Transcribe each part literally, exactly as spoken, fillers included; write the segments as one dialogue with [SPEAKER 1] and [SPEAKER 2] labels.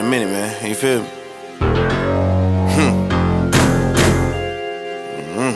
[SPEAKER 1] a minute, man. You feel me? Hmm. Mm-hmm.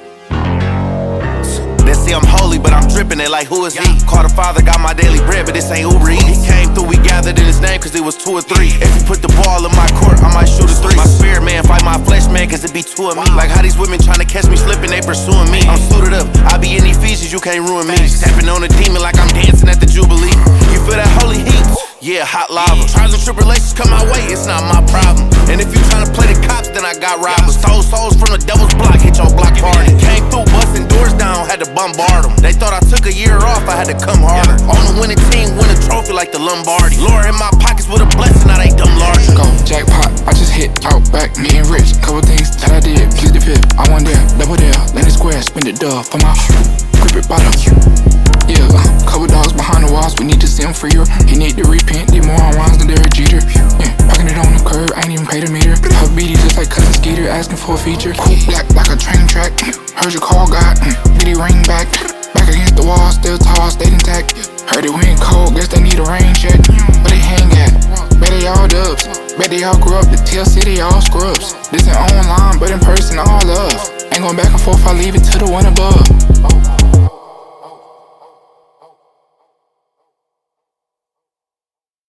[SPEAKER 1] They say I'm holy, but I'm dripping it like who is he? Call the Father, got my daily bread, but this ain't Uber Eats. He came through, we gathered in his name, cause it was two or three. If you put the ball in my court, I might shoot a three. My spirit man fight my flesh man, cause it be two of me. Like how these women trying to catch me slipping, they pursuing me. I'm suited up, I be in these features, you can't ruin me. Stepping on a demon like I'm dancing at the Jubilee. You feel that holy heat? Yeah, hot lava. Trials and tribulations come my way, it's not my problem. And if you tryna play the cops, then I got robbers. Stole souls from the devil's block, hit your block party. Came through, busting doors down, had to bombard them. They thought I took a year off, I had to come harder. On the winning team, win a trophy like the Lombardi. Lord in my pockets with a blessing, now they dumb larger.
[SPEAKER 2] Go, jackpot, I just hit, out back, me and rich. Couple things that I did, please the fifth. I won there, double there, land square, spin the dove for my grip it bottom. Yeah, uh, couple dogs behind the walls, we need to see him freer. He need to repent, did more on rhymes than Derek Jeter. Yeah, parking it on the curb, I ain't even paid a meter. Her beaty just like cousin Skeeter, asking for a feature. Cool black like a train track, heard your call, God, did he ring back? Back against the wall, still tall, stayed intact. Heard it went cold, guess they need a rain check. Where they hang at? Bet they all dubs, bet they all grew up, the T L C they all scrubs. This ain't online, but in person all love. Ain't going back and forth, I leave it to the one above.